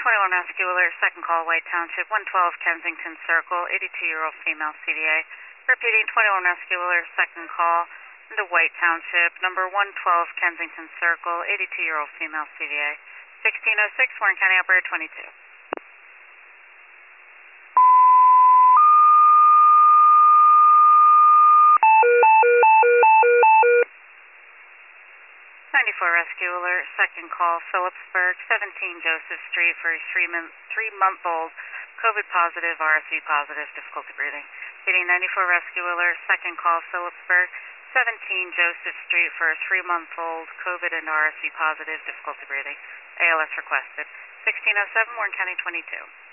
21 Rescue Alert, second call, White Township, 112 Kensington Circle, 82-year-old female CVA. Repeating, 21 Rescue Alert, second call, into White Township, number 112 Kensington Circle, 82-year-old female CVA. 1606, Warren County Operator 22. 94 Rescue Alert, second call, Phillipsburg, 17 Joseph Street for a three-month-old COVID positive, RSV positive, difficulty breathing. Repeating, 94 Rescue Alert, second call, Phillipsburg, 17 Joseph Street for a 3-month-old COVID and RSV positive, difficulty breathing. ALS requested. 1607, Warren County 22.